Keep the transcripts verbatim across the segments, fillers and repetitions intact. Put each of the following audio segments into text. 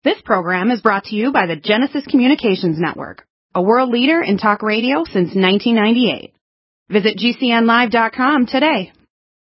This program is brought to you by the Genesis Communications Network, a world leader in talk radio since nineteen ninety-eight. Visit G C N live dot com today.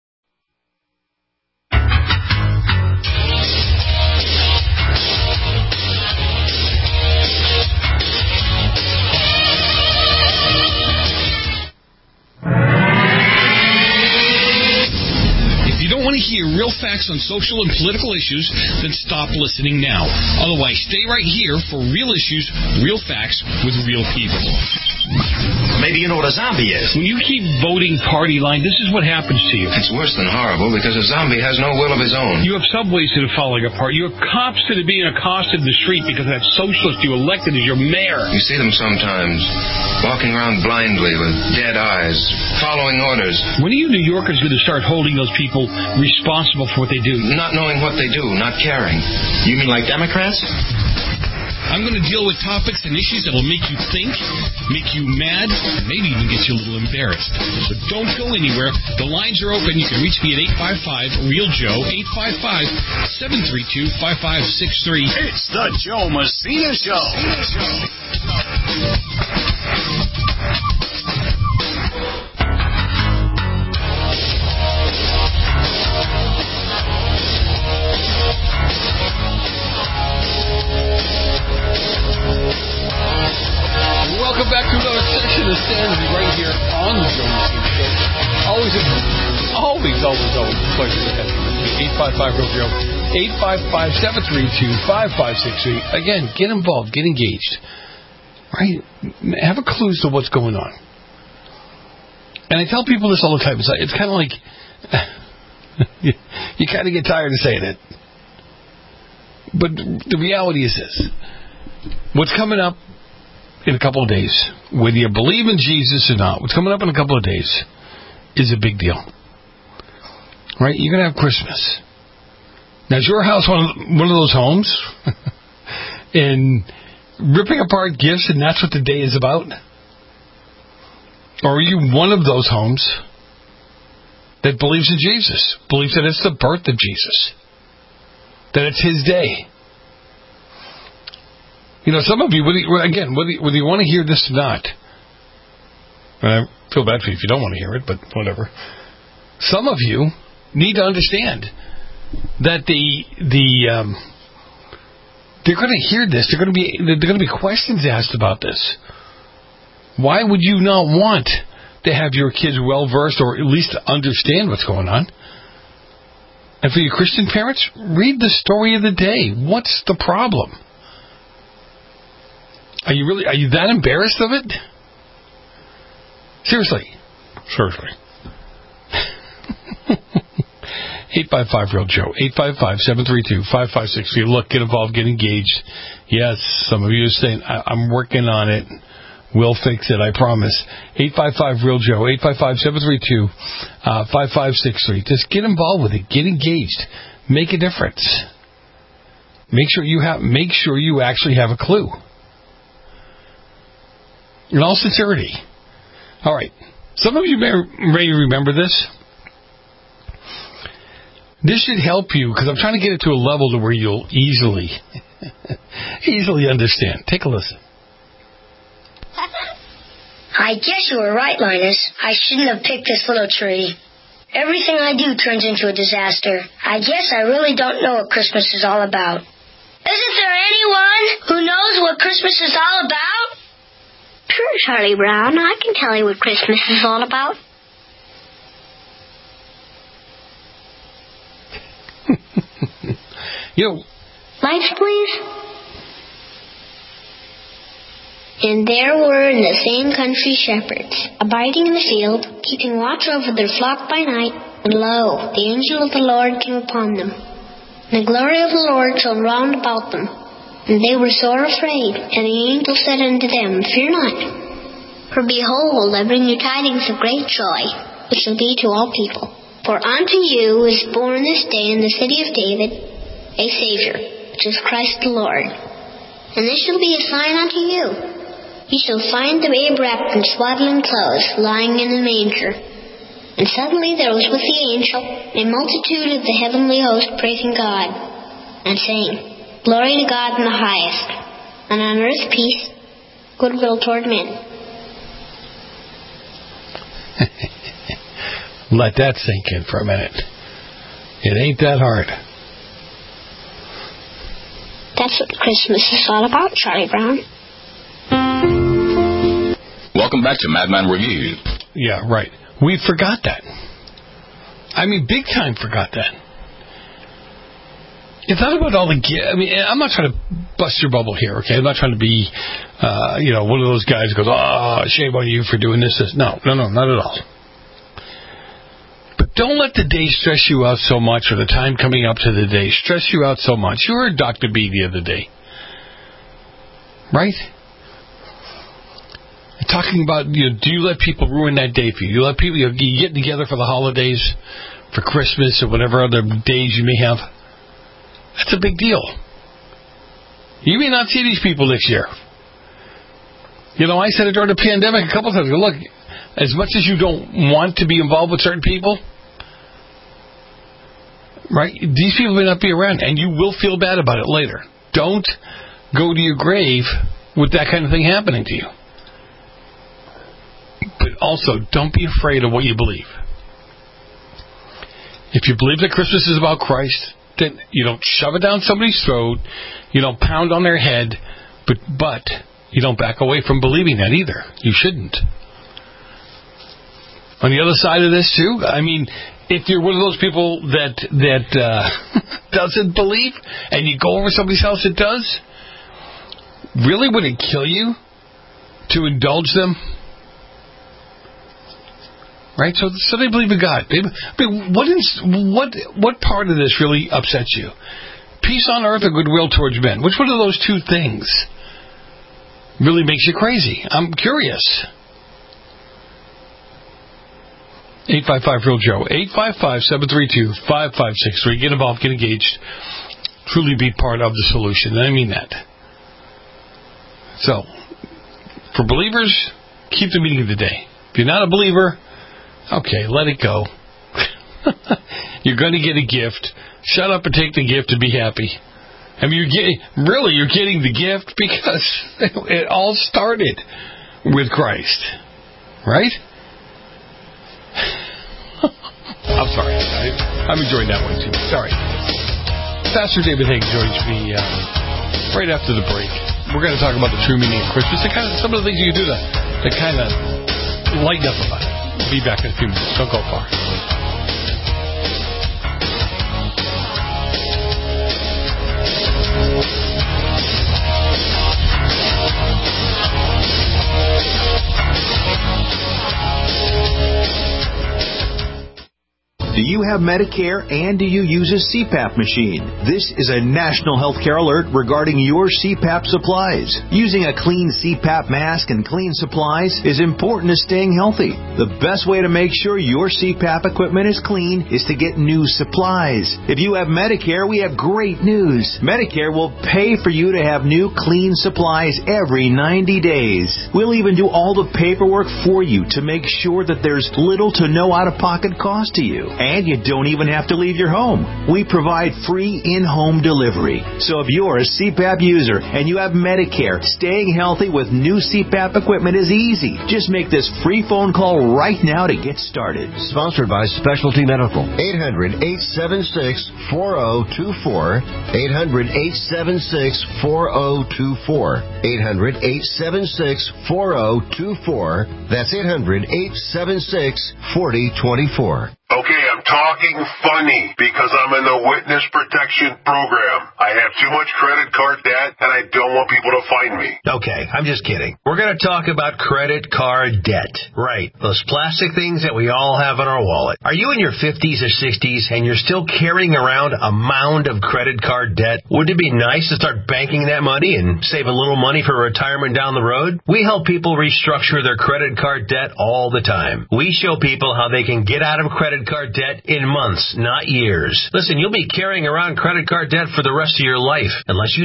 Want to hear real facts on social and political issues, then stop listening now. Otherwise, stay right here for real issues, real facts with real people. Maybe you know what a zombie is. When you keep voting party line, this is what happens to you. It's worse than horrible because a zombie has no will of his own. You have subways that are falling apart. You have cops that are being accosted in the street because that socialist you elected as your mayor. You see them sometimes walking around blindly with dead eyes, following orders. When are you New Yorkers going to start holding those people responsible for what they do? Not knowing what they do, not caring. You mean like Democrats? I'm going to deal with topics and issues that will make you think, make you mad, and maybe even get you a little embarrassed. So don't go anywhere. The lines are open. You can reach me at eight five five, real Joe, eight five five, seven three two, five five six three. It's the Joe Messina Show. Welcome back to another session of Sanity right here on the Joe Messina Show. Always, always, always, always a pleasure to have you. eight five five, real Joe, eight five five, seven three two, five five six three. Again, get involved, get engaged. Right? Have a clue as to what's going on. And I tell people this all the time. It's, like, it's kind of like, you, you kind of get tired of saying it. But the reality is this. What's coming up in a couple of days, whether you believe in Jesus or not, what's coming up in a couple of days is a big deal. Right? You're going to have Christmas. Now, is your house one of, one of those homes? And ripping apart gifts and that's what the day is about? Or are you one of those homes that believes in Jesus, believes that it's the birth of Jesus, that it's his day? You know, some of you, whether, again, whether, whether you want to hear this or not, and I feel bad for you if you don't want to hear it, but whatever. Some of you need to understand that the the um, they're going to hear this. They're going to be they're going to be questions asked about this. Why would you not want to have your kids well versed or at least understand what's going on? And for your Christian parents, read the story of the day. What's the problem? Are you really, are you that embarrassed of it? Seriously. Seriously. eight five five, real Joe. eight five five, seven three two, five five six three. Look, get involved, get engaged. Yes, some of you are saying, I- I'm working on it. We'll fix it, I promise. eight five five, real Joe. eight five five, seven three two, five five six three. Just get involved with it. Get engaged. Make a difference. Make sure you have, make sure you actually have a clue. In all sincerity. All right. Some of you may, may remember this. This should help you because I'm trying to get it to a level to where you'll easily, easily understand. Take a listen. I guess you were right, Linus. I shouldn't have picked this little tree. Everything I do turns into a disaster. I guess I really don't know what Christmas is all about. Isn't there anyone who knows what Christmas is all about? Sure, Charlie Brown. I can tell you what Christmas is all about. You. Lights, please. And there were in the same country shepherds, abiding in the field, keeping watch over their flock by night. And lo, the angel of the Lord came upon them. And the glory of the Lord shone round about them. And they were sore afraid. And the angel said unto them, Fear not. For behold, I bring you tidings of great joy, which shall be to all people. For unto you is born this day in the city of David a Savior, which is Christ the Lord. And this shall be a sign unto you. Ye shall find the babe wrapped in swaddling clothes, lying in a manger. And suddenly there was with the angel a multitude of the heavenly host praising God, and saying, Glory to God in the highest, and on earth peace, goodwill toward men. Let that sink in for a minute. It ain't that hard. That's what Christmas is all about, Charlie Brown. Welcome back to Madman Review. Yeah, right. We forgot that. I mean, big time forgot that. It's not about all the... I mean, I'm not trying to bust your bubble here, okay? I'm not trying to be, uh, you know, one of those guys who goes, oh, shame on you for doing this, this. No, no, no, not at all. But don't let the day stress you out so much, or the time coming up to the day stress you out so much. You heard Doctor B the other day. Right? Talking about, you know, do you let people ruin that day for you? You let people, you know, you get together for the holidays, for Christmas, or whatever other days you may have. That's a big deal. You may not see these people next year. You know, I said it during the pandemic a couple of times. Look, as much as you don't want to be involved with certain people, right, these people may not be around, and you will feel bad about it later. Don't go to your grave with that kind of thing happening to you. But also, don't be afraid of what you believe. If you believe that Christmas is about Christ, then you don't shove it down somebody's throat, you don't pound on their head, but but you don't back away from believing that either. You shouldn't. On the other side of this, too, I mean, if you're one of those people that that uh, doesn't believe, and you go over somebody's house that does, really would it kill you to indulge them? Right, so so they believe in God. They, I mean, what is what what part of this really upsets you? Peace on earth or goodwill towards men? Which one of those two things really makes you crazy? I'm curious. eight five five real Joe. eight five five, seven three two, five five six three. Get involved, get engaged. Truly be part of the solution. And I mean that. So, for believers, keep the meaning of the day. If you're not a believer, okay, let it go. You're going to get a gift. Shut up and take the gift and be happy. I mean, you're getting, really, you're getting the gift because it all started with Christ. Right? I'm sorry. I, I'm enjoying that one too. Sorry. Pastor David Haig joins me uh, right after the break. We're going to talk about the true meaning of Christmas and kind of some of the things you can do to, to kind of lighten up about it. Be back in a few minutes. Don't go far. Do you have Medicare and do you use a C PAP machine? This is a national healthcare alert regarding your C PAP supplies. Using a clean C PAP mask and clean supplies is important to staying healthy. The best way to make sure your C PAP equipment is clean is to get new supplies. If you have Medicare, we have great news. Medicare will pay for you to have new clean supplies every ninety days. We'll even do all the paperwork for you to make sure that there's little to no out-of-pocket cost to you. And you don't even have to leave your home. We provide free in-home delivery. So if you're a C PAP user and you have Medicare, staying healthy with new C PAP equipment is easy. Just make this free phone call right now to get started. Sponsored by Specialty Medical. eight hundred, eight seven six, four zero two four. eight hundred, eight seven six, four zero two four. eight hundred, eight seven six, four zero two four. That's eight hundred, eight seven six, four zero two four. Okay, I'm talking funny because I'm in the witness protection program. I have too much credit card debt and I don't want people to find me. Okay, I'm just kidding. We're going to talk about credit card debt. Right, those plastic things that we all have in our wallet. Are you in your fifties or sixties and you're still carrying around a mound of credit card debt? Wouldn't it be nice to start banking that money and save a little money for retirement down the road? We help people restructure their credit card debt all the time. We show people how they can get out of credit card debt in months, not years. Listen, you'll be carrying around credit card debt for the rest of your life unless you deal with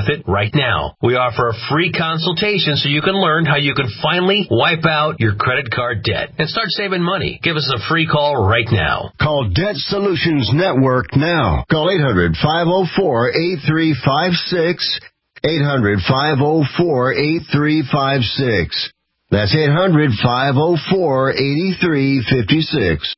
with it right now. We offer a free consultation so you can learn how you can finally wipe out your credit card debt and start saving money. Give us a free call right now. Call Debt Solutions Network now. Call eight hundred, five oh four, eight three five six. eight hundred, five oh four, eight three five six. That's eight hundred, five oh four, eight three five six.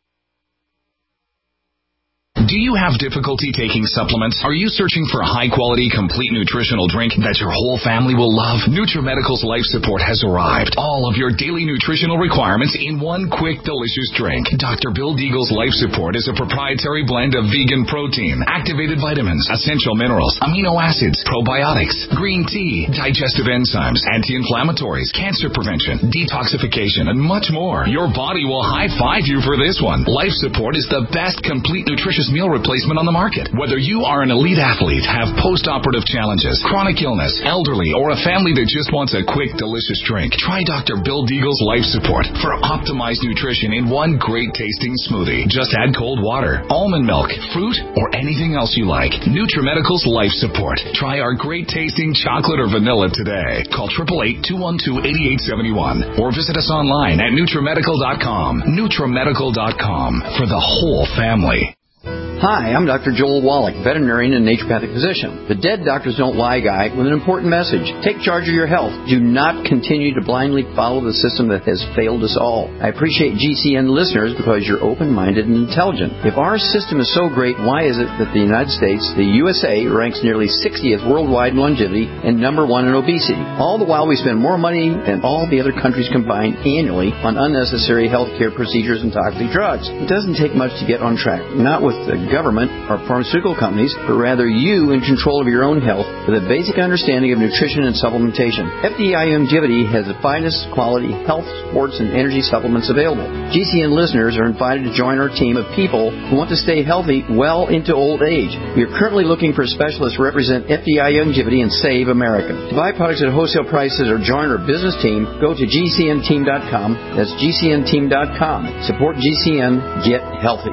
Do you have difficulty taking supplements? Are you searching for a high-quality, complete nutritional drink that your whole family will love? NutriMedical's Life Support has arrived. All of your daily nutritional requirements in one quick, delicious drink. Doctor Bill Deagle's Life Support is a proprietary blend of vegan protein, activated vitamins, essential minerals, amino acids, probiotics, green tea, digestive enzymes, anti-inflammatories, cancer prevention, detoxification, and much more. Your body will high-five you for this one. Life Support is the best complete nutritious meal replacement on the market. Whether you are an elite athlete, have post-operative challenges, chronic illness, elderly, or a family that just wants a quick, delicious drink, try Doctor Bill Deagle's Life Support for optimized nutrition in one great-tasting smoothie. Just add cold water, almond milk, fruit, or anything else you like. NutriMedical's Life Support. Try our great-tasting chocolate or vanilla today. Call eight eight eight, two one two, eight eight seven one or visit us online at NutriMedical dot com. NutriMedical dot com for the whole family. Hi, I'm Doctor Joel Wallach, veterinarian and naturopathic physician. The Dead Doctors Don't Lie guy with an important message. Take charge of your health. Do not continue to blindly follow the system that has failed us all. I appreciate G C N listeners because you're open-minded and intelligent. If our system is so great, why is it that the United States, the U S A, ranks nearly sixtieth worldwide in longevity and number one in obesity? All the while we spend more money than all the other countries combined annually on unnecessary health care procedures and toxic drugs. It doesn't take much to get on track. Not with the government or pharmaceutical companies, but rather you in control of your own health with a basic understanding of nutrition and supplementation. F D I Longevity has the finest quality health, sports, and energy supplements available. G C N listeners are invited to join our team of people who want to stay healthy well into old age. We are currently looking for specialists to represent F D I Longevity and Save America. To buy products at wholesale prices or join our business team, go to G C N team dot com. That's G C N team dot com. Support G C N. Get healthy.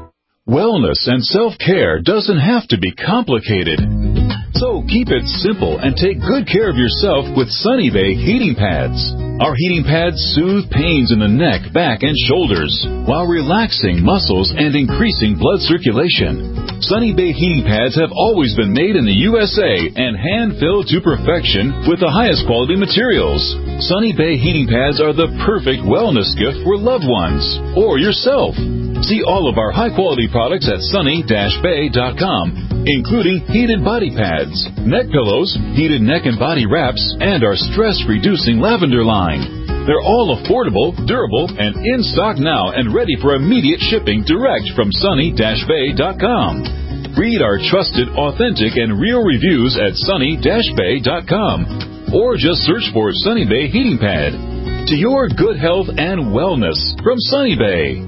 Wellness and self-care doesn't have to be complicated. So keep it simple and take good care of yourself with Sunny Bay heating pads. Our heating pads soothe pains in the neck, back, and shoulders while relaxing muscles and increasing blood circulation. Sunny Bay heating pads have always been made in the U S A and hand-filled to perfection with the highest quality materials. Sunny Bay heating pads are the perfect wellness gift for loved ones or yourself. See all of our high-quality products at sunny dash bay dot com, including heated body pads, neck pillows, heated neck and body wraps, and our stress-reducing lavender line. They're all affordable, durable, and in stock now and ready for immediate shipping direct from sunny dash bay dot com. Read our trusted, authentic, and real reviews at sunny dash bay dot com or just search for Sunny Bay Heating Pad. To your good health and wellness from Sunny Bay.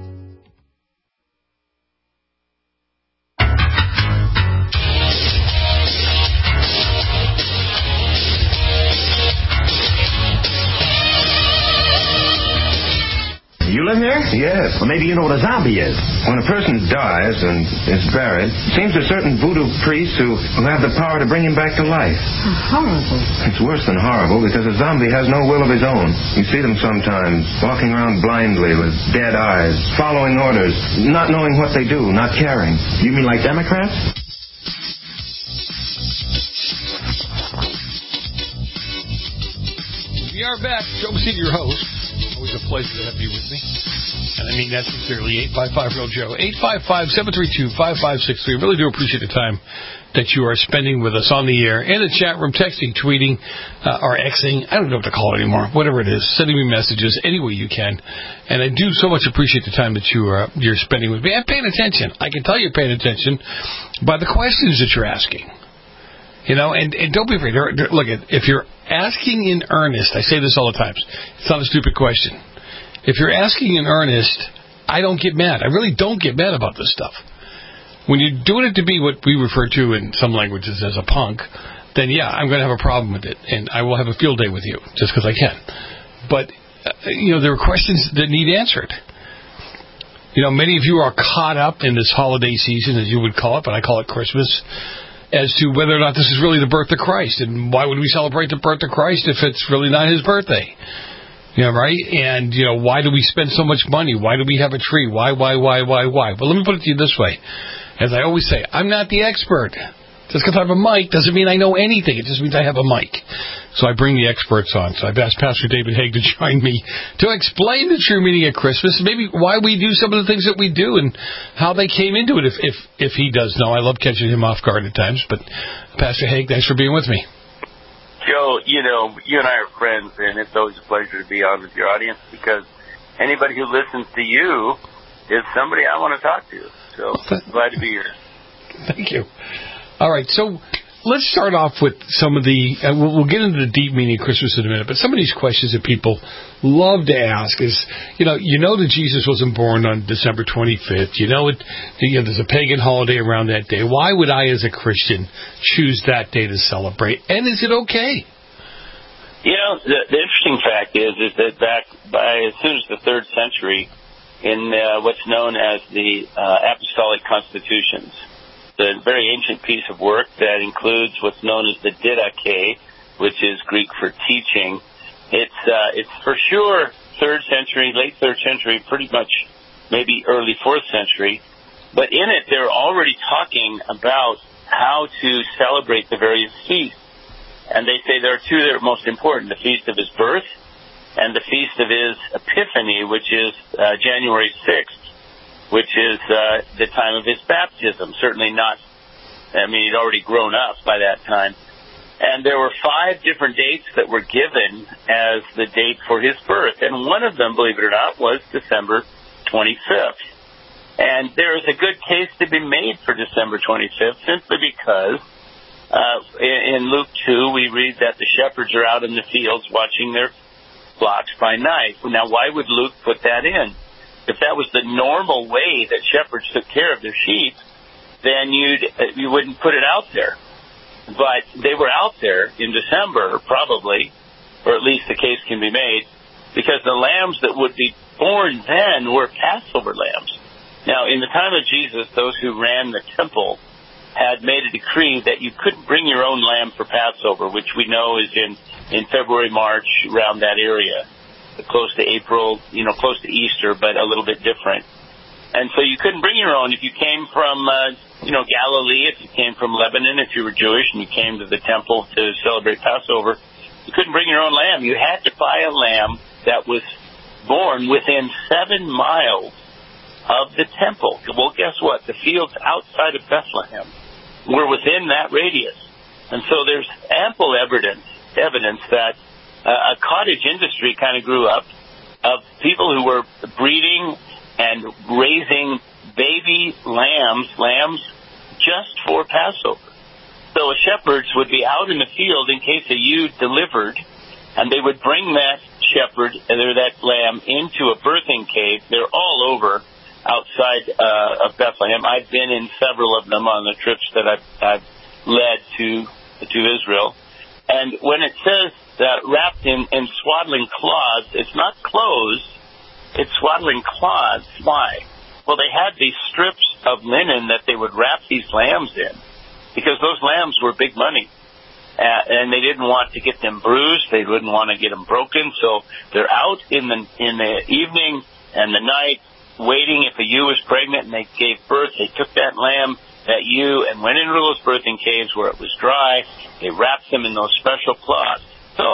You live here? Yes. Well, maybe you know what a zombie is. When a person dies and is buried, it seems to certain voodoo priests who, who have the power to bring him back to life. Horrible. It's worse than horrible because a zombie has no will of his own. You see them sometimes walking around blindly with dead eyes, following orders, not knowing what they do, not caring. You mean like Democrats? We are back. Joe Messina, your host. Always a pleasure to have you with me. And I mean that sincerely. eight five five real Joe. eight five five, seven three two, five five six three. Really do appreciate the time that you are spending with us on the air, in the chat room, texting, tweeting, uh, or Xing. I don't know what to call it anymore. Whatever it is. Sending me messages any way you can. And I do so much appreciate the time that you are, you're spending with me. And paying attention. I can tell you're paying attention by the questions that you're asking. You know, and, and don't be afraid. Look, if you're asking in earnest, I say this all the time, it's not a stupid question. If you're asking in earnest, I don't get mad. I really don't get mad about this stuff. When you're doing it to be what we refer to in some languages as a punk, then yeah, I'm going to have a problem with it, and I will have a field day with you just because I can. But, uh, you know, there are questions that need answered. You know, many of you are caught up in this holiday season, as you would call it, but I call it Christmas. as to whether or not this is really the birth of Christ, and why would we celebrate the birth of Christ if it's really not his birthday? Yeah, right? And, you know, why do we spend so much money? Why do we have a tree? Why, why, why, why, why? But let me put it to you this way. As I always say, I'm not the expert. Just because I have a mic doesn't mean I know anything. It just means I have a mic. So I bring the experts on. So I've asked Pastor David Haig to join me to explain the true meaning of Christmas, maybe why we do some of the things that we do and how they came into it, if if, if he does know. I love catching him off guard at times. But Pastor Haig, thanks for being with me. Joe, you know, you and I are friends, and it's always a pleasure to be on with your audience because anybody who listens to you is somebody I want to talk to. So glad to be here. Thank you. All right, so let's start off with some of the, uh, we'll, we'll get into the deep meaning of Christmas in a minute, but some of these questions that people love to ask is, you know, you know that Jesus wasn't born on December twenty-fifth. You know, it, you know, there's a pagan holiday around that day. Why would I, as a Christian, choose that day to celebrate? And is it okay? You know, the, the interesting fact is, is that back by as soon as the third century, in uh, what's known as the uh, Apostolic Constitutions, the very ancient piece of work that includes what's known as the Didache, which is Greek for teaching. It's uh, it's for sure third century, late third century, pretty much maybe early fourth century. But in it, they're already talking about how to celebrate the various feasts. And they say there are two that are most important, the feast of his birth and the feast of his Epiphany, which is uh, January sixth. Which is uh, the time of his baptism. Certainly not, I mean, he'd already grown up by that time. And there were five different dates that were given as the date for his birth. And one of them, believe it or not, was December twenty-fifth. And there is a good case to be made for December twenty-fifth, simply because uh, in, in Luke two, we read that the shepherds are out in the fields watching their flocks by night. Now, why would Luke put that in? If that was the normal way that shepherds took care of their sheep, then you'd, you wouldn't put it out there. But they were out there in December, probably, or at least the case can be made, because the lambs that would be born then were Passover lambs. Now, in the time of Jesus, those who ran the temple had made a decree that you couldn't bring your own lamb for Passover, which we know is in, in February, March, around that area. Close to April, you know, close to Easter, but a little bit different. And so you couldn't bring your own. If you came from, uh, you know, Galilee, if you came from Lebanon, if you were Jewish and you came to the temple to celebrate Passover, you couldn't bring your own lamb. You had to buy a lamb that was born within seven miles of the temple. Well, guess what? The fields outside of Bethlehem were within that radius. And so there's ample evidence, evidence that Uh, a cottage industry kind of grew up of people who were breeding and raising baby lambs, lambs just for Passover. So shepherds would be out in the field in case a ewe delivered, and they would bring that shepherd or that lamb into a birthing cave. They're all over outside uh, of Bethlehem. I've been in several of them on the trips that I've, I've led to to Israel. And when it says that wrapped in, in swaddling cloths, it's not clothes, it's swaddling cloths. Why? Well, they had these strips of linen that they would wrap these lambs in, because those lambs were big money. Uh, and they didn't want to get them bruised, they didn't want to get them broken, so they're out in the in the evening and the night waiting. If a ewe was pregnant and they gave birth, they took that lamb, that ewe, and went into those birthing caves where it was dry. They wrapped them in those special cloths. So,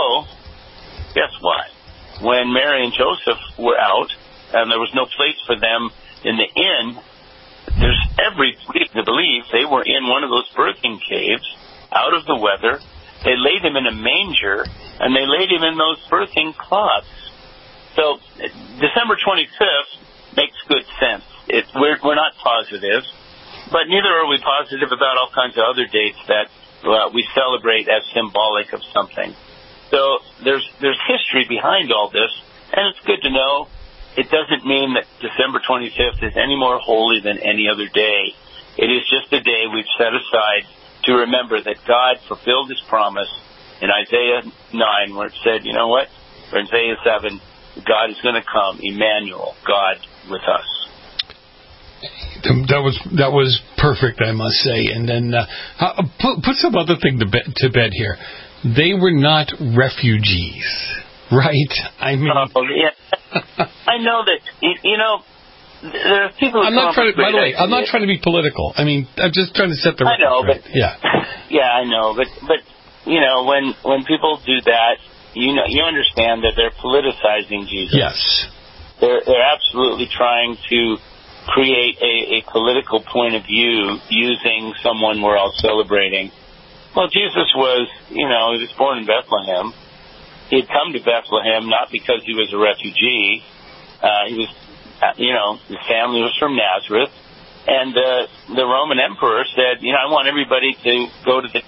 guess what? When Mary and Joseph were out, and there was no place for them in the inn, there's every reason to believe they were in one of those birthing caves, out of the weather. They laid him in a manger, and they laid him in those birthing cloths. So, December twenty-fifth makes good sense. It, we're, we're not positive. But neither are we positive about all kinds of other dates that uh, we celebrate as symbolic of something. So there's there's history behind all this, and it's good to know. It doesn't mean that December twenty-fifth is any more holy than any other day. It is just a day we've set aside to remember that God fulfilled his promise in Isaiah nine, where it said, you know what, or Isaiah seven, God is going to come, Emmanuel, God with us. That was that was perfect, I must say. And then uh, put, put some other thing to bed, to bed here. They were not refugees, right? I mean, oh, yeah. I know that. You, you know, there are people. Who I'm not trying to. By the way, I'm not trying to be political. I mean, I'm just trying to set the. I know, right. but yeah, yeah, I know, but but you know, when when people do that, you know, you understand that they're politicizing Jesus. Yes, they're they're absolutely trying to create a, a political point of view using someone we're all celebrating. Well, Jesus was, you know, he was born in Bethlehem. He had come to Bethlehem not because he was a refugee. Uh, he was, uh, you know, his family was from Nazareth. And uh, the Roman emperor said, you know, I want everybody to go to the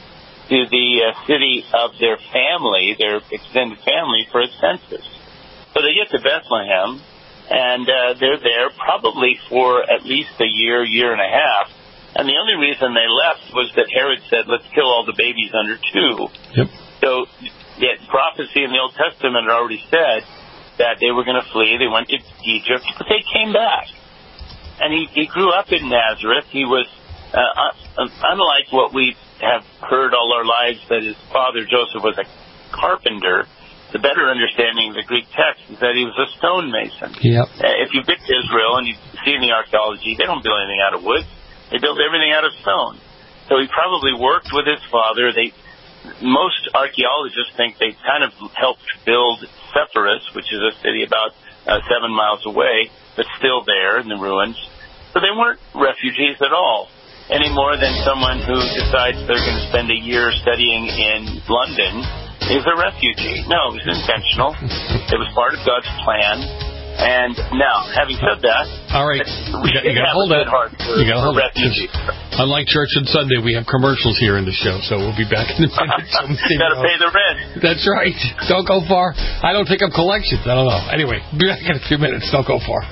to the uh, city of their family, their extended family, for a census. So they get to Bethlehem. And uh, they're there probably for at least a year, year and a half. And the only reason they left was that Herod said, let's kill all the babies under two. Yep. So the prophecy in the Old Testament had already said that they were going to flee. They went to Egypt, but they came back. And he, he grew up in Nazareth. He was, uh, unlike what we have heard all our lives, that his father Joseph was a carpenter. The better understanding of the Greek text is that he was a stonemason. Yep. Uh, if you've been to Israel and you see in the archaeology, they don't build anything out of wood. They build everything out of stone. So he probably worked with his father. They, most archaeologists think they kind of helped build Sepphoris, which is a city about uh, seven miles away, but still there in the ruins. So they weren't refugees at all, any more than someone who decides they're going to spend a year studying in London is a refugee. No, it was intentional. It was part of God's plan. And now, having said that, all right, we you got, you got to hold that. For, you got to hold refugees. It. Unlike Church on Sunday, we have commercials here in the show, so we'll be back in a minute. You got to pay the rent. That's right. Don't go far. I don't take up collections. I don't know. Anyway, be back in a few minutes. Don't go far.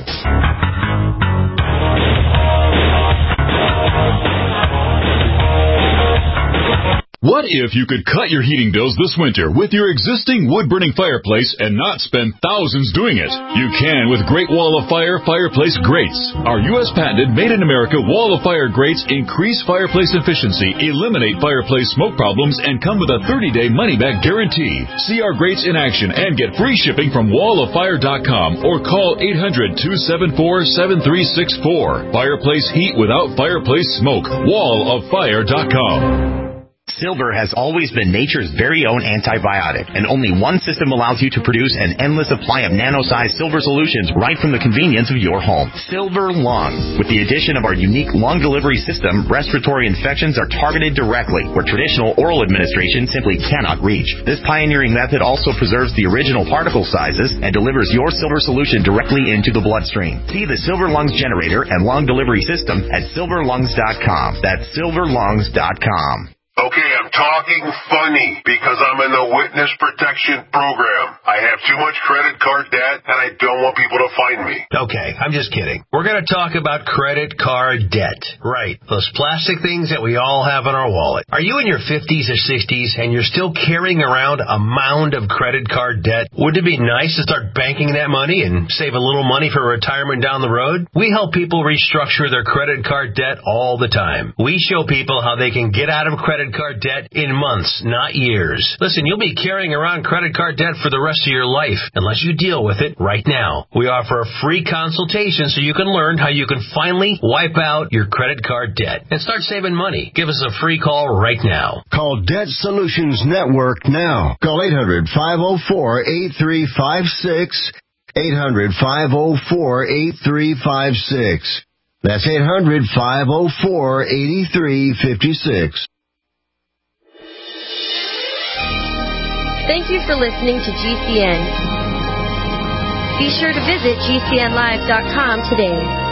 What if you could cut your heating bills this winter with your existing wood-burning fireplace and not spend thousands doing it? You can with Great Wall of Fire Fireplace Grates. Our U S patented made-in-America Wall of Fire grates increase fireplace efficiency, eliminate fireplace smoke problems, and come with a thirty-day money-back guarantee. See our grates in action and get free shipping from wall of fire dot com or call eight hundred, two seven four, seven three six four. Fireplace heat without fireplace smoke. wall of fire dot com. Silver has always been nature's very own antibiotic, and only one system allows you to produce an endless supply of nano-sized silver solutions right from the convenience of your home. Silver Lung. With the addition of our unique lung delivery system, respiratory infections are targeted directly, where traditional oral administration simply cannot reach. This pioneering method also preserves the original particle sizes and delivers your silver solution directly into the bloodstream. See the Silver Lungs generator and lung delivery system at silver lungs dot com. That's silver lungs dot com. Okay, I'm talking funny because I'm in the witness protection program. I have too much credit card debt and I don't want people to find me. Okay, I'm just kidding. We're going to talk about credit card debt. Right, those plastic things that we all have in our wallet. Are you in your fifties or sixties and you're still carrying around a mound of credit card debt? Wouldn't it be nice to start banking that money and save a little money for retirement down the road? We help people restructure their credit card debt all the time. We show people how they can get out of credit card debt in months, not years. Listen, you'll be carrying around credit card debt for the rest of your life unless you deal with it right now. We offer a free consultation so you can learn how you can finally wipe out your credit card debt and start saving money. Give us a free call right now. Call Debt Solutions Network now. Call eight hundred, five oh four, eight three five six. eight hundred, five oh four, eight three five six. That's eight hundred, five oh four, eight three five six. Thank you for listening to G C N. Be sure to visit G C N live dot com today.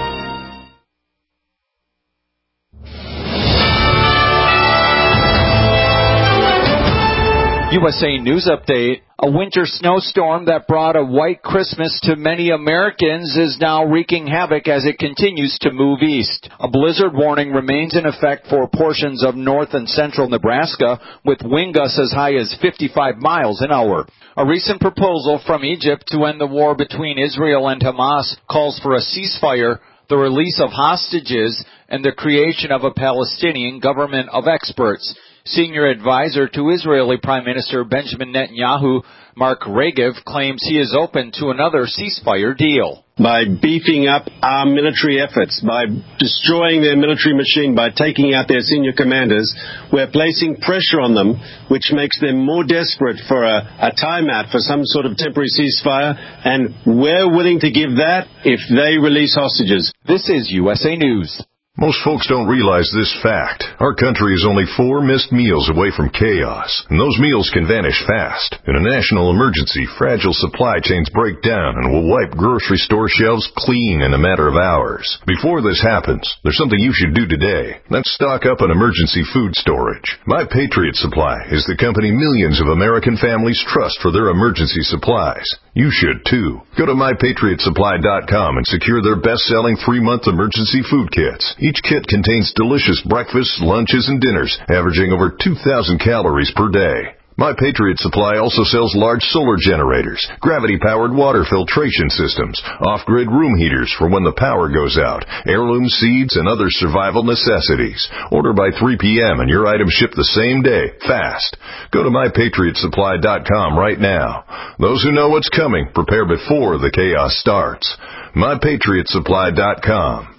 U S A News Update. A winter snowstorm that brought a white Christmas to many Americans is now wreaking havoc as it continues to move east. A blizzard warning remains in effect for portions of north and central Nebraska, with wind gusts as high as fifty-five miles an hour. A recent proposal from Egypt to end the war between Israel and Hamas calls for a ceasefire, the release of hostages, and the creation of a Palestinian government of experts. Senior advisor to Israeli Prime Minister Benjamin Netanyahu, Mark Regev, claims he is open to another ceasefire deal. By beefing up our military efforts, by destroying their military machine, by taking out their senior commanders, we're placing pressure on them, which makes them more desperate for a, a timeout, for some sort of temporary ceasefire, and we're willing to give that if they release hostages. This is U S A News. Most folks don't realize this fact. Our country is only four missed meals away from chaos, and those meals can vanish fast. In a national emergency, fragile supply chains break down and will wipe grocery store shelves clean in a matter of hours. Before this happens, there's something you should do today. That's stock up on emergency food storage. My Patriot Supply is the company millions of American families trust for their emergency supplies. You should too. Go to my patriot supply dot com and secure their best-selling three-month emergency food kits. Each kit contains delicious breakfasts, lunches, and dinners, averaging over two thousand calories per day. My Patriot Supply also sells large solar generators, gravity-powered water filtration systems, off-grid room heaters for when the power goes out, heirloom seeds, and other survival necessities. Order by three p.m. and your items ship the same day, fast. Go to my patriot supply dot com right now. Those who know what's coming prepare before the chaos starts. my patriot supply dot com.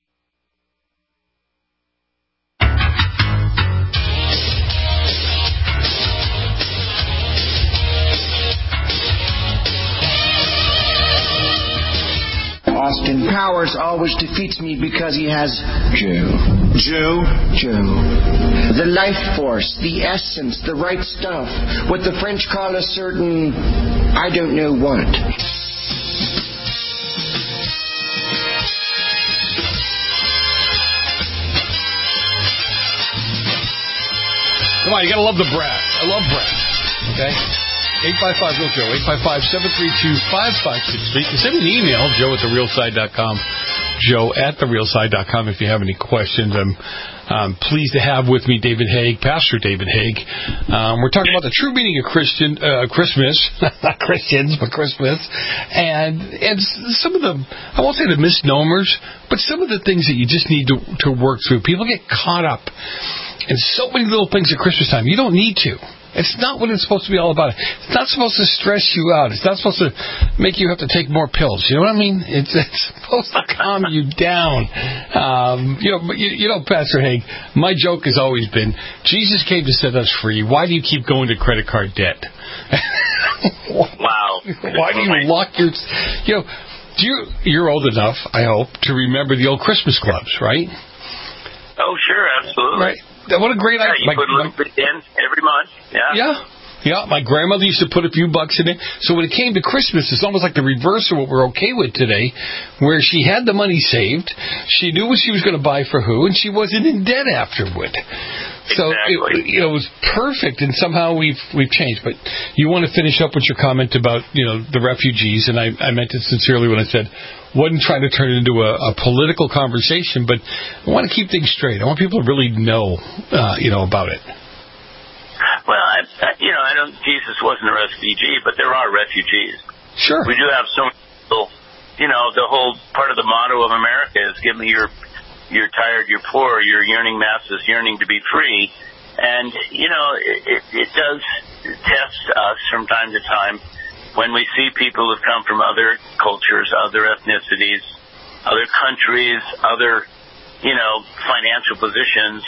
Austin Powers always defeats me because he has Joe. Joe? Joe. The life force, the essence, the right stuff. What the French call a certain, I don't know what. Come on, you gotta love the brass. I love brass. Okay? eight five five, real Joe, eight five five, seven three two, five five six three. You can send me an email, joe at the real side dot com, joe at the real side dot com if you have any questions. I'm um, pleased to have with me David Haig, Pastor David Haig. Um, we're talking about the true meaning of Christian uh, Christmas, not Christians, but Christmas, and and some of the, I won't say the misnomers, but some of the things that you just need to, to work through. People get caught up in so many little things at Christmas time. You don't need to. It's not what it's supposed to be all about. It's not supposed to stress you out. It's not supposed to make you have to take more pills. You know what I mean? It's, it's supposed to calm you down. Um, you know, you, you know, Pastor Haig, my joke has always been, Jesus came to set us free. Why do you keep going to credit card debt? Wow. Why do you lock your... You know, do you, you're old enough, I hope, to remember the old Christmas clubs, right? Oh, sure, absolutely. Right. What a great yeah, idea. You put a little bit in every month. Yeah. Yeah. Yeah, my grandmother used to put a few bucks in it. So when it came to Christmas, it's almost like the reverse of what we're okay with today, where she had the money saved, she knew what she was going to buy for who, and she wasn't in debt afterward. So exactly. it, you know, it was perfect, and somehow we've we've changed. But you want to finish up with your comment about, you know, the refugees, and I, I meant it sincerely when I said, wasn't trying to turn it into a, a political conversation, but I want to keep things straight. I want people to really know, uh, you know, about it. Well, I, I, you know, I don't. Jesus wasn't a refugee, but there are refugees. Sure. We do have so many people. You know, the whole part of the motto of America is "Give me your, you're tired, you're poor, your yearning masses yearning to be free." And you know, it, it, it does test us from time to time when we see people who've come from other cultures, other ethnicities, other countries, other, you know, financial positions.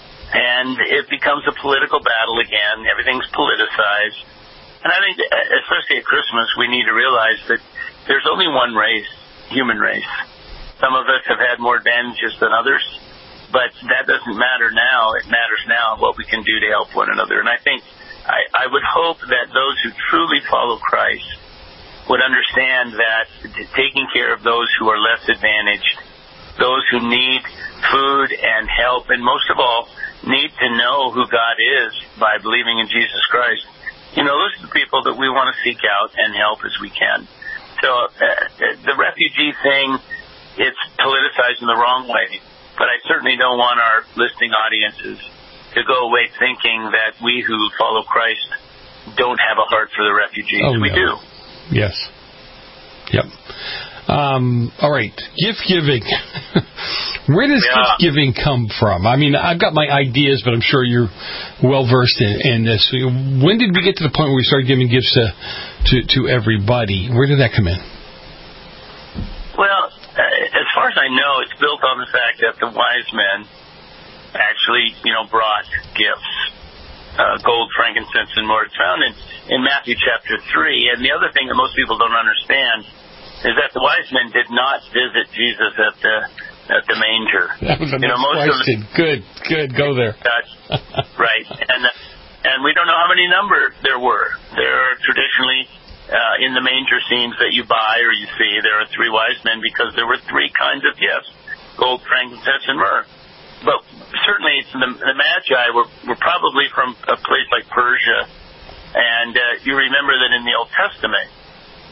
And it becomes a political battle again. Everything's politicized. And I think, especially at Christmas, we need to realize that there's only one race, human race. Some of us have had more advantages than others, but that doesn't matter now. It matters now what we can do to help one another. And I think I, I would hope that those who truly follow Christ would understand that taking care of those who are less advantaged, those who need food and help, and most of all, need to know who God is by believing in Jesus Christ, you know, those are the people that we want to seek out and help as we can. So uh, the refugee thing, it's politicized in the wrong way, but I certainly don't want our listening audiences to go away thinking that we who follow Christ don't have a heart for the refugees. Oh, we no. do. Yes. Yep. Um, all right, gift giving. Where does yeah. gift giving come from? I mean, I've got my ideas, but I'm sure you're well versed in, in this. When did we get to the point where we started giving gifts to to, to everybody? Where did that come in? Well, uh, as far as I know, it's built on the fact that the wise men actually, you know, brought gifts, uh, gold, frankincense, and myrrh. It's found in, in Matthew chapter three. And the other thing that most people don't understand is that the wise men did not visit Jesus at the at the manger. That was a you know, nice most question. Of the, good, good. Go there. Uh, right, and and we don't know how many number there were. There are traditionally uh, in the manger scenes that you buy or you see, there are three wise men because there were three kinds of gifts: gold, frankincense, and myrrh. But certainly, the, the Magi were were probably from a place like Persia, and uh, you remember that in the Old Testament.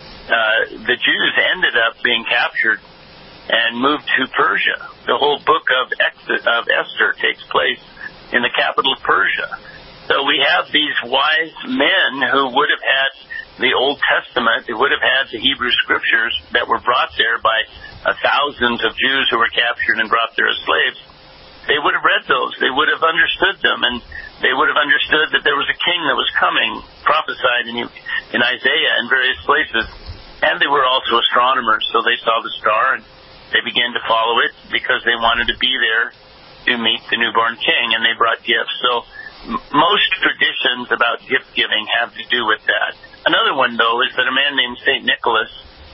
Uh, the Jews ended up being captured and moved to Persia. The whole book of, Ex- of Esther takes place in the capital of Persia. So we have these wise men who would have had the Old Testament, they would have had the Hebrew scriptures that were brought there by uh, thousands of Jews who were captured and brought there as slaves. They would have read those. They would have understood them, and they would have understood that there was a king that was coming, prophesied in, in Isaiah and various places. And they were also astronomers, so they saw the star and they began to follow it because they wanted to be there to meet the newborn king, and they brought gifts. So m- most traditions about gift giving have to do with that. Another one, though, is that a man named Saint Nicholas,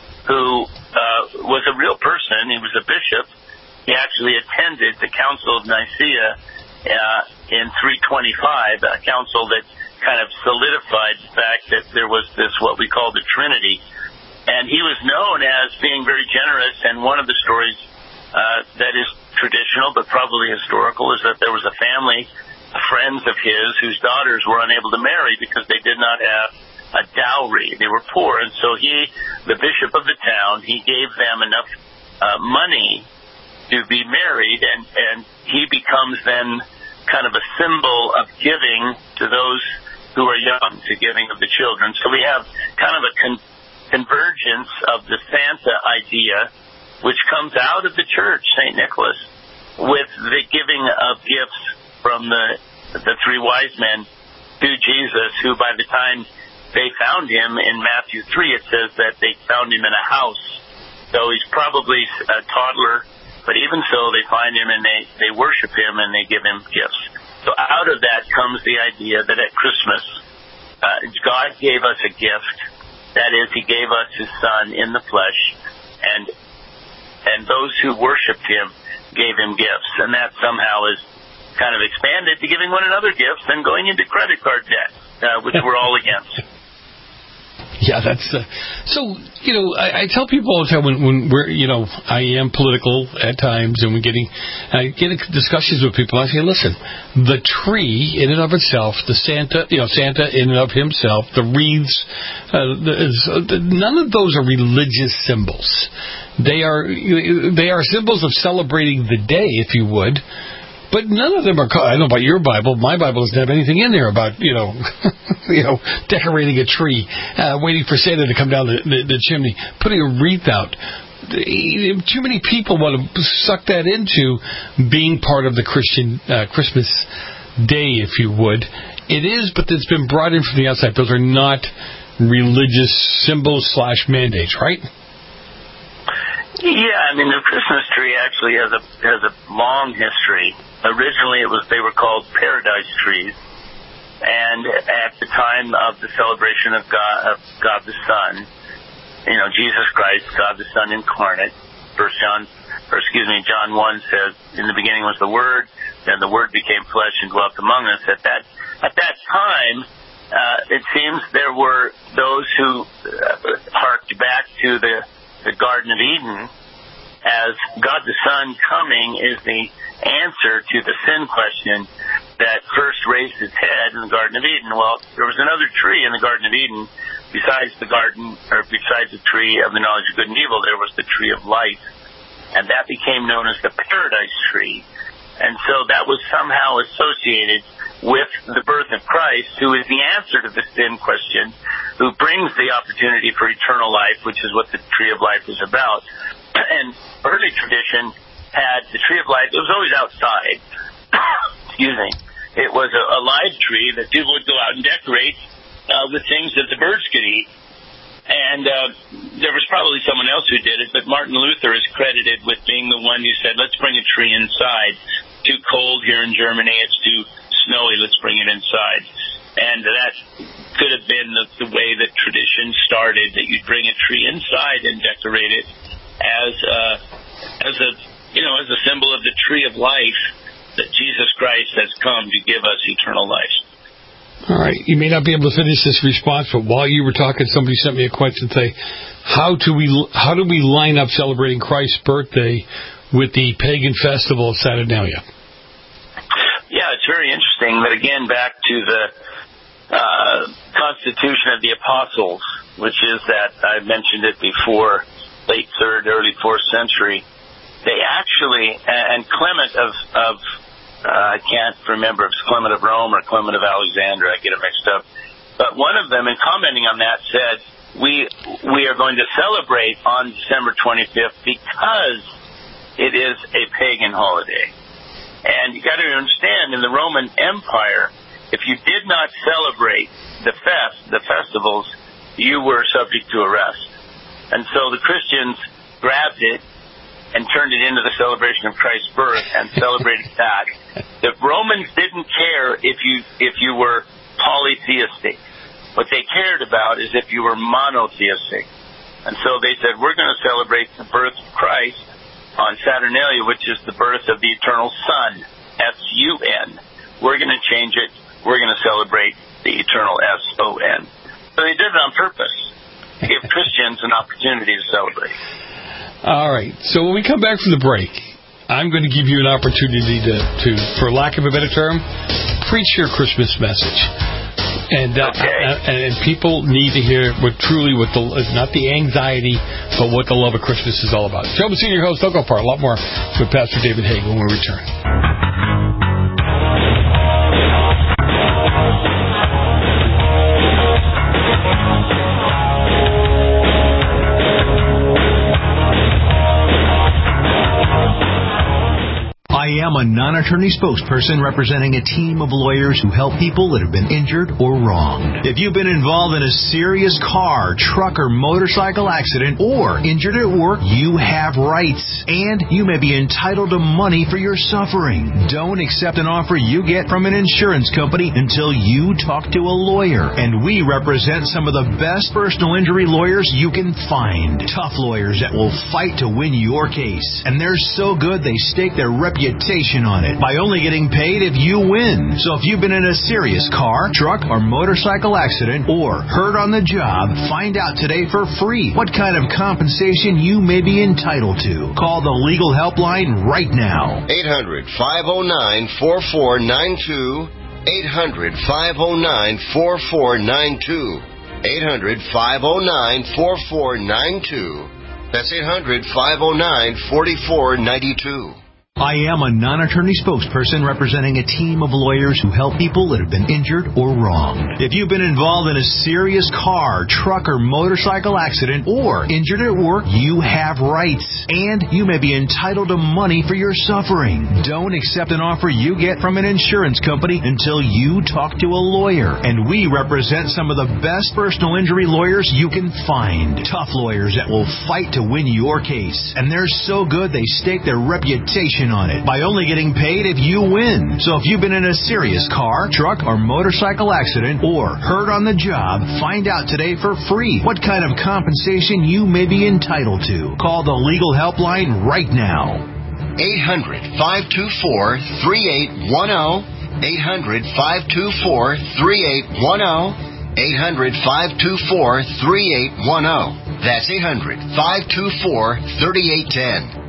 who uh, was a real person, he was a bishop, he actually attended the Council of Nicaea uh, in three twenty-five, a council that kind of solidified the fact that there was this, what we call the Trinity. And he was known as being very generous, and one of the stories uh, that is traditional but probably historical is that there was a family, friends of his, whose daughters were unable to marry because they did not have a dowry. They were poor, and so he, the bishop of the town, he gave them enough uh, money to be married, and, and he becomes then kind of a symbol of giving to those who are young, to giving of the children. So we have kind of a con- convergence of the Santa idea, which comes out of the church, Saint Nicholas, with the giving of gifts from the the three wise men to Jesus, who by the time they found him in Matthew three, it says that they found him in a house. So he's probably a toddler, but even so, they find him and they, they worship him and they give him gifts. So out of that comes the idea that at Christmas, uh, God gave us a gift. That is, he gave us his son in the flesh, and and those who worshipped him gave him gifts. And that somehow is kind of expanded to giving one another gifts and going into credit card debt, uh, which we're all against. Yeah, that's uh, so. You know, I, I tell people all the time when, when we're, you know, I am political at times, and we're getting, I get discussions with people. I say, listen, the tree in and of itself, the Santa, you know, Santa in and of himself, the wreaths, uh, the, none of those are religious symbols. They are, they are symbols of celebrating the day, if you would. But none of them are. I don't know about your Bible. My Bible doesn't have anything in there about you know, you know, decorating a tree, uh, waiting for Santa to come down the, the, the chimney, putting a wreath out. Too many people want to suck that into being part of the Christian uh, Christmas day, if you would. It is, but it's been brought in from the outside. Those are not religious symbols slash mandates, right? Yeah, I mean the Christmas tree actually has a has a long history. Originally, it was they were called paradise trees, and at the time of the celebration of God, of God the Son, you know, Jesus Christ, God the Son incarnate. First John, or excuse me, John one says, "In the beginning was the Word, then the Word became flesh and dwelt among us." At that at that time, uh, it seems there were those who uh, harked back to the the Garden of Eden, as God the Son coming is the answer to the sin question that first raised its head in the Garden of Eden. Well, there was another tree in the Garden of Eden besides the garden, or besides the tree of the knowledge of good and evil. There was the tree of life, and that became known as the paradise tree. And so that was somehow associated with the birth of Christ, who is the answer to the sin question, who brings the opportunity for eternal life, which is what the tree of life is about. And early tradition had the tree of life. It was always outside. Excuse me. It was a, a live tree that people would go out and decorate uh, with things that the birds could eat. And uh, there was probably someone else who did it, but Martin Luther is credited with being the one who said, let's bring a tree inside. Too cold here in Germany. It's too snowy. Let's bring it inside. And that could have been the, the way that tradition started, that you'd bring a tree inside and decorate it as uh, as a, you know, as a symbol of the tree of life, that Jesus Christ has come to give us eternal life. All right. You may not be able to finish this response, but while you were talking, somebody sent me a question saying, how do we how do we line up celebrating Christ's birthday with the pagan festival of Saturnalia? Yeah, it's very interesting that, again, back to the uh, Constitution of the Apostles, which is that, I mentioned it before, late third, early fourth century, they actually, and Clement of, of uh, I can't remember if it's Clement of Rome or Clement of Alexandria, I get it mixed up, but one of them, in commenting on that, said, we we are going to celebrate on December twenty-fifth because it is a pagan holiday. And you got to understand, in the Roman Empire, if you did not celebrate the fest, the festivals, you were subject to arrest. And so the Christians grabbed it and turned it into the celebration of Christ's birth and celebrated that. The Romans didn't care if you if you were polytheistic. What they cared about is if you were monotheistic. And so they said, we're going to celebrate the birth of Christ on Saturnalia, which is the birth of the eternal Son, S U N. We're going to change it. We're going to celebrate the eternal S O N. So they did it on purpose, to give Christians an opportunity to celebrate. All right. So when we come back from the break, I'm going to give you an opportunity to, to for lack of a better term, preach your Christmas message. And, uh, okay. and and people need to hear what truly what the not the anxiety, but what the love of Christmas is all about. Joe Messina, your host. Don't go far. A lot more with Pastor David Haig when we return. I am a non-attorney spokesperson representing a team of lawyers who help people that have been injured or wronged. If you've been involved in a serious car, truck, or motorcycle accident or injured at work, you have rights, and you may be entitled to money for your suffering. Don't accept an offer you get from an insurance company until you talk to a lawyer. And we represent some of the best personal injury lawyers you can find. Tough lawyers that will fight to win your case. And they're so good they stake their reputation on it by only getting paid if you win. So if you've been in a serious car, truck, or motorcycle accident or hurt on the job, find out today for free what kind of compensation you may be entitled to. Call the legal helpline right now. eight hundred, five oh nine, four four nine two. eight hundred, five oh nine, four four nine two. eight hundred, five oh nine, four four nine two. That's eight hundred, five oh nine, four four nine two. I am a non-attorney spokesperson representing a team of lawyers who help people that have been injured or wronged. If you've been involved in a serious car, truck, or motorcycle accident or injured at work, you have rights, and you may be entitled to money for your suffering. Don't accept an offer you get from an insurance company until you talk to a lawyer. And we represent some of the best personal injury lawyers you can find. Tough lawyers that will fight to win your case. And they're so good they stake their reputation on it by only getting paid if you win. So if you've been in a serious car, truck, or motorcycle accident or hurt on the job, find out today for free what kind of compensation you may be entitled to. Call the legal helpline right now. eight hundred, five two four, three eight one zero. eight hundred, five two four, three eight one zero. eight hundred, five two four, three eight one zero. That's eight hundred, five two four, three eight one zero.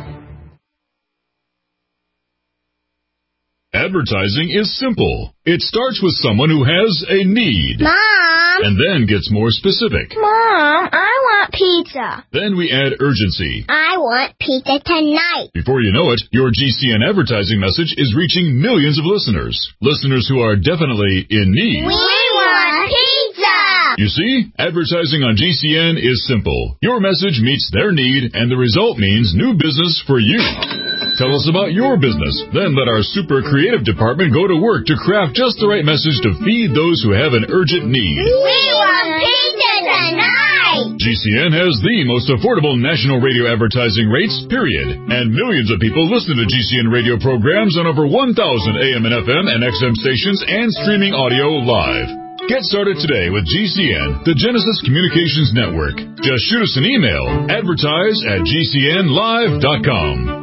Advertising is simple. It starts with someone who has a need. Mom! And then gets more specific. Mom, I want pizza. Then we add urgency. I want pizza tonight. Before you know it, your G C N advertising message is reaching millions of listeners. Listeners who are definitely in need. We want pizza! You see, advertising on G C N is simple. Your message meets their need, and the result means new business for you. Tell us about your business. Then let our super creative department go to work to craft just the right message to feed those who have an urgent need. We want pizza tonight! G C N has the most affordable national radio advertising rates, period. And millions of people listen to G C N radio programs on over one thousand A M and F M and X M stations and streaming audio live. Get started today with G C N, the Genesis Communications Network. Just shoot us an email, advertise at G C N live dot com.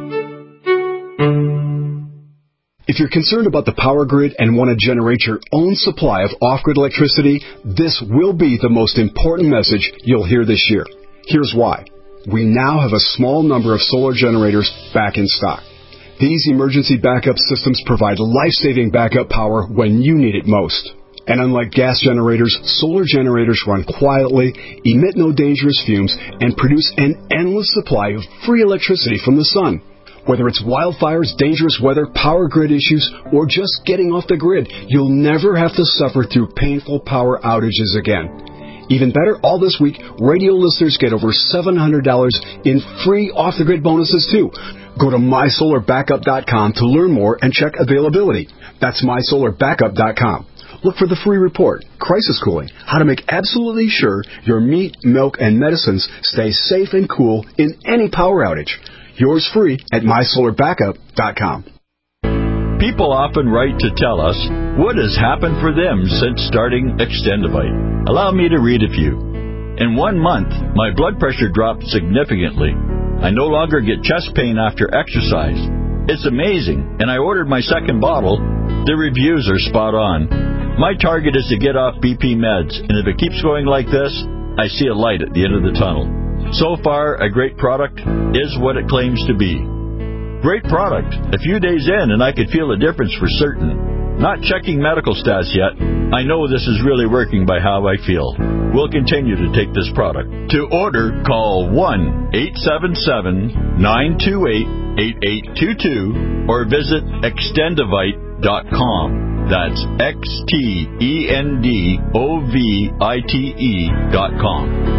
If you're concerned about the power grid and want to generate your own supply of off-grid electricity, this will be the most important message you'll hear this year. Here's why. We now have a small number of solar generators back in stock. These emergency backup systems provide life-saving backup power when you need it most. And unlike gas generators, solar generators run quietly, emit no dangerous fumes, and produce an endless supply of free electricity from the sun. Whether it's wildfires, dangerous weather, power grid issues, or just getting off the grid, you'll never have to suffer through painful power outages again. Even better, all this week, radio listeners get over seven hundred dollars in free off-the-grid bonuses, too. Go to my solar backup dot com to learn more and check availability. That's my solar backup dot com. Look for the free report, Crisis Cooling, how to make absolutely sure your meat, milk, and medicines stay safe and cool in any power outage. Yours free at my solar backup dot com. People often write to tell us what has happened for them since starting Extendivite. Allow me to read a few. In one month, my blood pressure dropped significantly. I no longer get chest pain after exercise. It's amazing, and I ordered my second bottle. The reviews are spot on. My target is to get off B P meds, and if it keeps going like this, I see a light at the end of the tunnel. So far, a great product is what it claims to be. Great product. A few days in, and I could feel a difference for certain. Not checking medical stats yet. I know this is really working by how I feel. We'll continue to take this product. To order, call one eight seven seven, nine two eight, eight eight two two or visit extendivite dot com. That's X T E N D O V I T E dot com.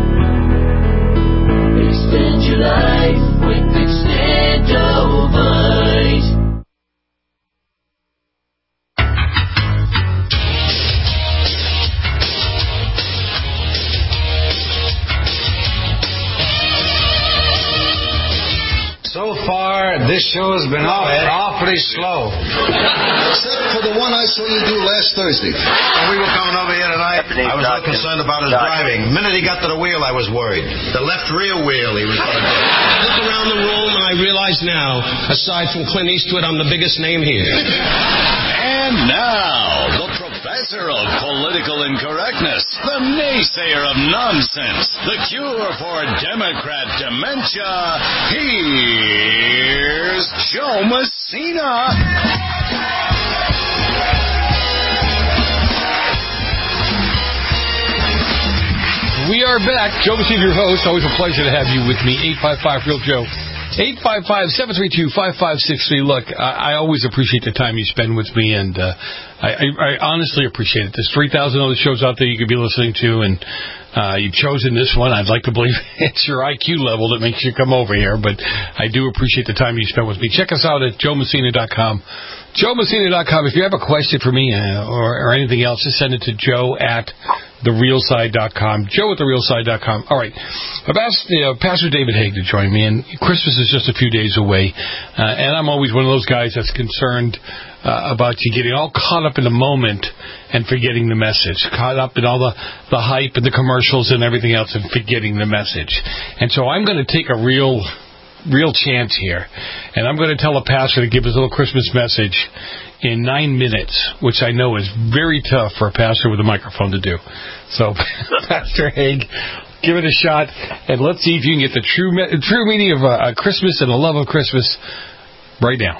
Extend your life with Extendivite. So far, this show has been off, awfully slow. Except for the one I saw you do last Thursday. When we were coming over here tonight, I was a little concerned about his driving. The minute he got to the wheel, I was worried. The left rear wheel, he was going to do. I look around the room and I realize now, aside from Clint Eastwood, I'm the biggest name here. And now, the professor of political incorrectness, the naysayer of nonsense, the cure for Democrat dementia, here's Joe Messina. We are back. Joe Messina, your host. Always a pleasure to have you with me. eight five five Real Joe. eight five five, seven three two, five five six three. Look, I, I always appreciate the time you spend with me, and uh, I, I, I honestly appreciate it. There's three thousand other shows out there you could be listening to, and uh, you've chosen this one. I'd like to believe it's your I Q level that makes you come over here, but I do appreciate the time you spent with me. Check us out at joe messina dot com. joe messina dot com. If you have a question for me uh, or, or anything else, just send it to joe at the real side dot com. Joe at the real side dot com. All right. I've asked uh, Pastor David Haig to join me, and Christmas is just a few days away. Uh, and I'm always one of those guys that's concerned uh, about you getting all caught up in the moment and forgetting the message, caught up in all the, the hype and the commercials and everything else and forgetting the message. And so I'm going to take a real... real chance here, and I'm going to tell a pastor to give his little Christmas message in nine minutes, which I know is very tough for a pastor with a microphone to do. So, Pastor Haig, give it a shot, and let's see if you can get the true me- true meaning of uh, Christmas and the love of Christmas right now.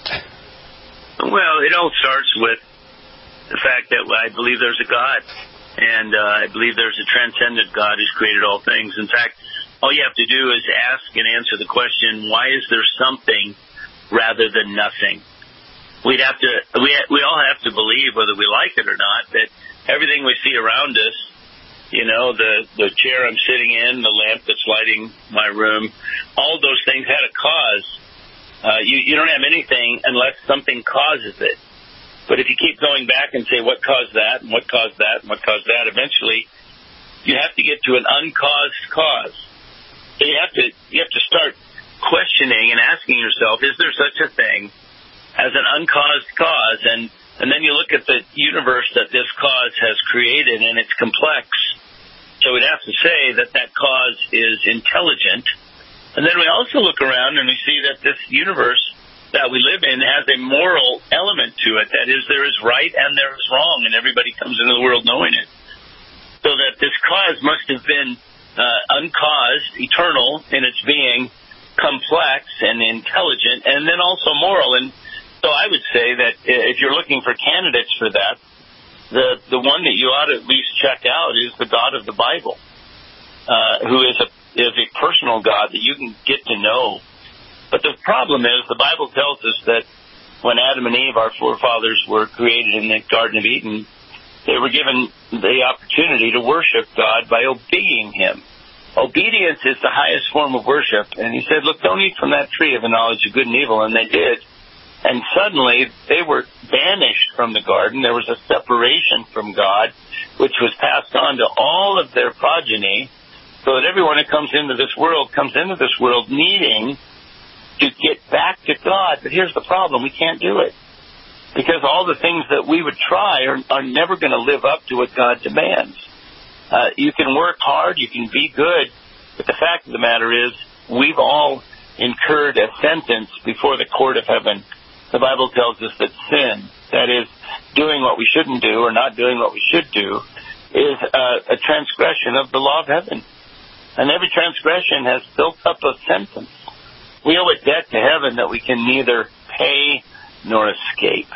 Well, it all starts with the fact that I believe there's a God, And uh, I believe there's a transcendent God who's created all things. In fact, all you have to do is ask and answer the question, why is there something rather than nothing? We'd have to, we we all have to believe, whether we like it or not, that everything we see around us, you know, the, the chair I'm sitting in, the lamp that's lighting my room, all those things had a cause. Uh, you, you don't have anything unless something causes it. But if you keep going back and say, what caused that, and what caused that, and what caused that, eventually you have to get to an uncaused cause. So you have to, you have to start questioning and asking yourself, is there such a thing as an uncaused cause? And, and then you look at the universe that this cause has created, and it's complex. So we'd have to say that that cause is intelligent. And then we also look around and we see that this universe that we live in has a moral element to it. That is, there is right and there is wrong, and everybody comes into the world knowing it. So that this cause must have been uh, uncaused, eternal in its being, complex and intelligent, and then also moral. And so I would say that if you're looking for candidates for that, the the one that you ought to at least check out is the God of the Bible, uh, who is a is a personal God that you can get to know. But the problem is the Bible tells us that when Adam and Eve, our forefathers, were created in the Garden of Eden, they were given the opportunity to worship God by obeying Him. Obedience is the highest form of worship. And He said, look, don't eat from that tree of the knowledge of good and evil. And they did. And suddenly, they were banished from the garden. There was a separation from God, which was passed on to all of their progeny, so that everyone who comes into this world comes into this world needing to get back to God. But here's the problem. We can't do it. Because all the things that we would try are, are never going to live up to what God demands. Uh, you can work hard, you can be good, but the fact of the matter is, we've all incurred a sentence before the court of heaven. The Bible tells us that sin, that is, doing what we shouldn't do or not doing what we should do, is a, a transgression of the law of heaven. And every transgression has built up a sentence. We owe a debt to heaven that we can neither pay nor escape.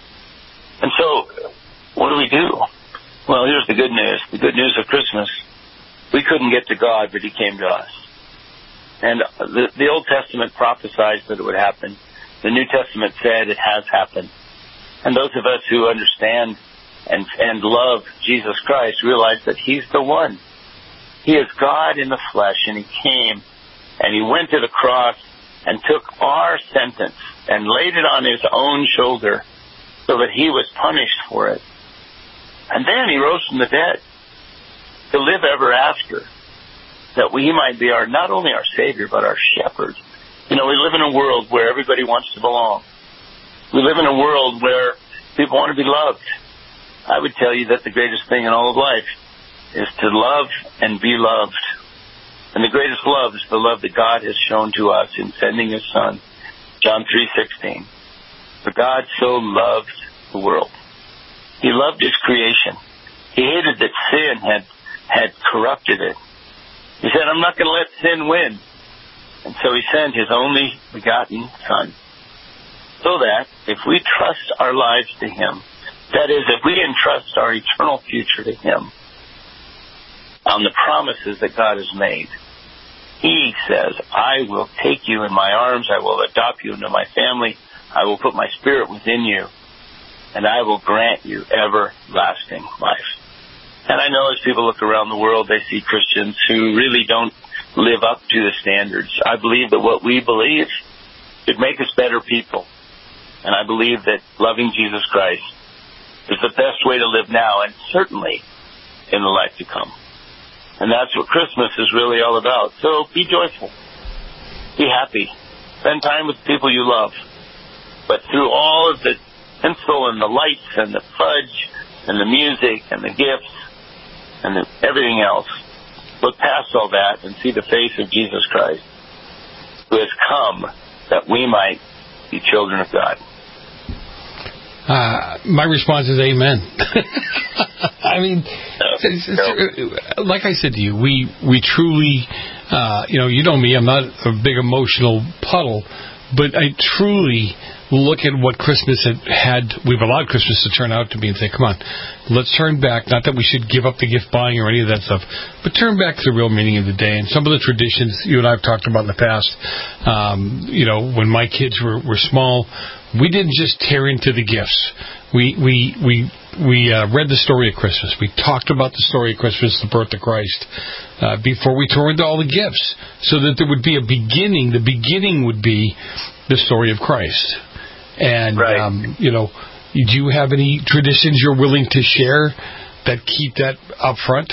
And so, what do we do? Well, here's the good news. The good news of Christmas. We couldn't get to God, but He came to us. And the, the Old Testament prophesied that it would happen. The New Testament said it has happened. And those of us who understand and, and love Jesus Christ realize that He's the one. He is God in the flesh, and He came, and He went to the cross and took our sentence and laid it on His own shoulder so that He was punished for it. And then He rose from the dead to live ever after, that we might be our not only our Savior, but our shepherd. You know, we live in a world where everybody wants to belong. We live in a world where people want to be loved. I would tell you that the greatest thing in all of life is to love and be loved. And the greatest love is the love that God has shown to us in sending His Son, John three sixteen. For God so loved the world. He loved His creation. He hated that sin had, had corrupted it. He said, I'm not going to let sin win. And so He sent His only begotten Son. So that if we trust our lives to Him, that is, if we entrust our eternal future to Him, on the promises that God has made, He says, I will take you in my arms, I will adopt you into my family, I will put my Spirit within you, and I will grant you everlasting life. And I know as people look around the world, they see Christians who really don't live up to the standards. I believe that what we believe should make us better people. And I believe that loving Jesus Christ is the best way to live now, and certainly in the life to come. And that's what Christmas is really all about. So be joyful. Be happy. Spend time with people you love. But through all of the tinsel and the lights and the fudge and the music and the gifts and the, everything else, look past all that and see the face of Jesus Christ, who has come that we might be children of God. Uh, my response is amen. I mean, it's, it's, like I said to you, we we truly, uh, you know, you know me, I'm not a big emotional puddle, but I truly look at what Christmas had, had, we've allowed Christmas to turn out to be and say, come on, let's turn back, not that we should give up the gift buying or any of that stuff, but turn back to the real meaning of the day. And some of the traditions you and I have talked about in the past, um, you know, when my kids were, were small, we didn't just tear into the gifts. We, we, we, we uh, read the story of Christmas. We talked about the story of Christmas, the birth of Christ, uh, before we tore into all the gifts, so that there would be a beginning. The beginning would be the story of Christ. And, right. um, you know, do you have any traditions you're willing to share that keep that up front?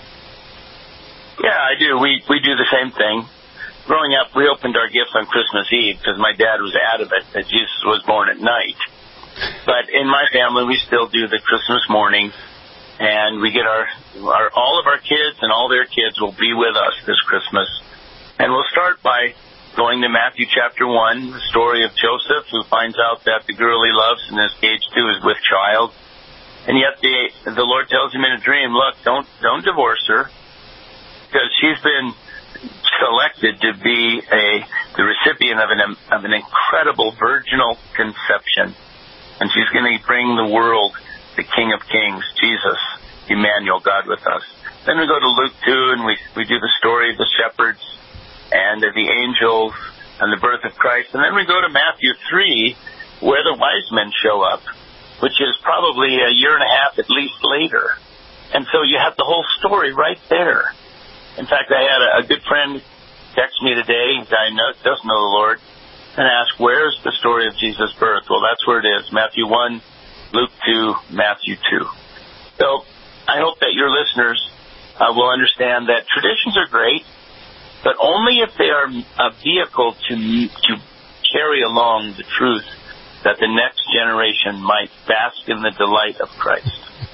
Yeah, I do. We we do the same thing. Growing up, we opened our gifts on Christmas Eve because my dad was adamant that Jesus was born at night. But in my family, we still do the Christmas morning, and we get our, our all of our kids and all their kids will be with us this Christmas. And we'll start by going to Matthew chapter one, the story of Joseph, who finds out that the girl he loves and is engaged to is with child. And yet the the Lord tells him in a dream, look, don't don't divorce her, because she's been selected to be a the recipient of an of an incredible virginal conception. And she's going to bring the world the King of Kings, Jesus, Emmanuel, God with us. Then we go to Luke two, and we we do the story of the shepherds and of the angels and the birth of Christ. And then we go to Matthew three, where the wise men show up, which is probably a year and a half at least later. And so you have the whole story right there. In fact, I had a, a good friend text me today, a guy who doesn't know the Lord, and ask, where's the story of Jesus' birth? Well, that's where it is, Matthew one, Luke two, Matthew two. So I hope that your listeners uh, will understand that traditions are great, but only if they are a vehicle to to carry along the truth that the next generation might bask in the delight of Christ.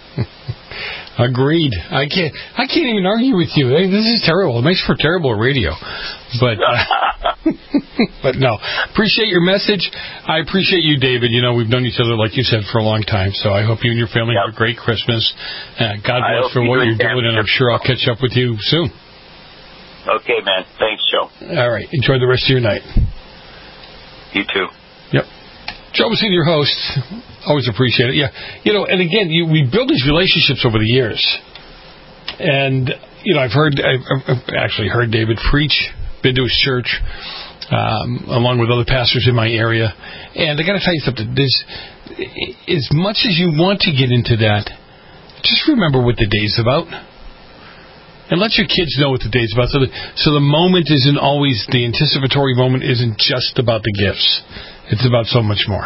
Agreed. I can't. I can't even argue with you. This is terrible. It makes for terrible radio. But, uh, but no. Appreciate your message. I appreciate you, David. You know, we've known each other, like you said, for a long time. So I hope you and your family yep. have a great Christmas. Uh, God bless for what you're doing, and I'm sure I'll catch up with you soon. Okay, man. Thanks, Joe. All right. Enjoy the rest of your night. You too. Yep. Joe Messina, your host. Always appreciate it. Yeah. You know, and again, you, we build these relationships over the years. And, you know, I've heard, I've, I've actually heard David preach, been to his church, um, along with other pastors in my area. And I got to tell you something. There's, as much as you want to get into that, just remember what the day's about. And let your kids know what the day's about. So the, so the moment isn't always, the anticipatory moment isn't just about the gifts. It's about so much more.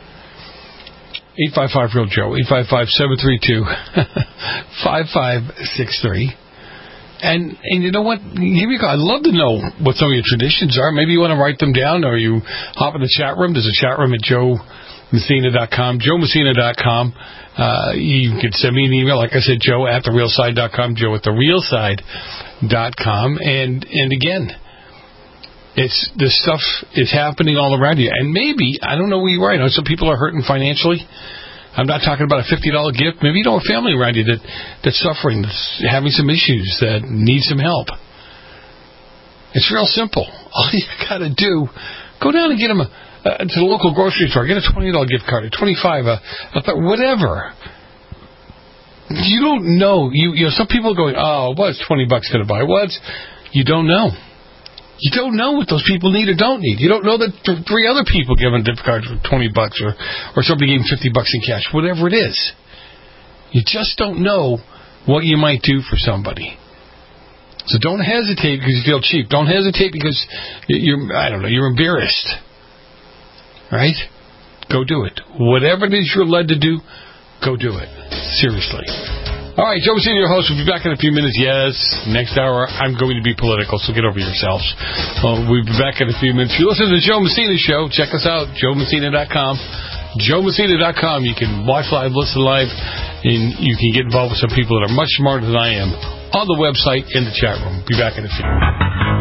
eight five five real Joe, eight five five, seven three two, five five six three. And and you know what? Here we go. I'd love to know what some of your traditions are. Maybe you want to write them down, or you hop in the chat room. There's a chat room at joe messina dot com, joe messina dot com. Uh, you can send me an email, like I said, joe at the real side dot com, joe at the real side dot com. And, and again, it's this stuff is happening all around you. And maybe, I don't know where you are. I know some people are hurting financially. I'm not talking about a fifty dollars gift. Maybe you know a family around you that, that's suffering, that's having some issues, that needs some help. It's real simple. All you got to do, go down and get them a, uh, to the local grocery store. Get a twenty dollars gift card, a twenty-five dollars, a, a, whatever. You don't know. You, you know, some people are going, oh, what's twenty bucks going to buy? What's? You don't know. You don't know what those people need or don't need. You don't know that th- three other people give them gift cards for twenty bucks, or, or somebody gave them fifty bucks in cash, whatever it is. You just don't know what you might do for somebody. So don't hesitate because you feel cheap. Don't hesitate because you're, I don't know, you're embarrassed. Right? Go do it. Whatever it is you're led to do, go do it. Seriously. All right, Joe Messina, your host. We'll be back in a few minutes. Yes, next hour I'm going to be political, so get over yourselves. Well, we'll be back in a few minutes. If you listen to the Joe Messina Show, check us out, joe messina dot com. joe messina dot com. You can watch live, listen live, and you can get involved with some people that are much smarter than I am on the website, in the chat room. Be back in a few minutes.